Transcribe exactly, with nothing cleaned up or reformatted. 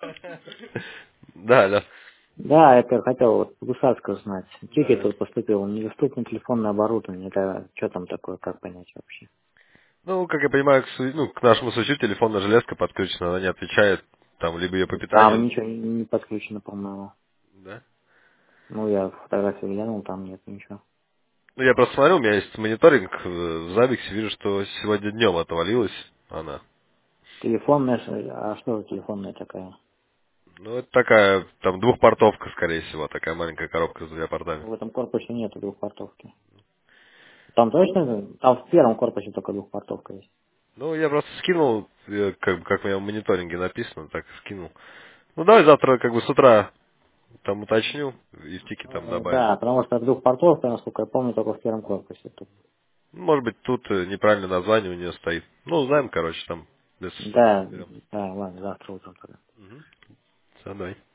Да, да. Да, это хотел вот Гусарского знать. Тикет Да. тут поступил, недоступно телефонное оборудование. Это что там такое, как понять вообще? Ну, как я понимаю, к, су- ну, к нашему случаю телефонная железка подключена, она не отвечает, там, либо ее по Там питанию. ничего не не подключено, по-моему. Да. Ну, я фотографию глянул, там нет ничего. Ну, я просто смотрю, у меня есть мониторинг э, в Забиксе, вижу, что сегодня днем отвалилась она. Телефонная, ш- а что за телефонная такая? Ну, это такая, там, двухпортовка, скорее всего, такая маленькая коробка с двумя портами. В этом корпусе нету двухпортовки. Там точно? Там в первом корпусе только двухпортовка есть. Ну, я просто скинул, э, как, бы, как у меня в мониторинге написано, так скинул. Ну, давай завтра, как бы, с утра там уточню и в тики там Э, добавим. Да, потому что двухпортовка, насколько я помню, только в первом корпусе. Тут. Ну, может быть, тут э, неправильное название у нее стоит. Ну, узнаем, короче, там, без Да, разберем. да, ладно, завтра утром тогда. Угу. Все, давай.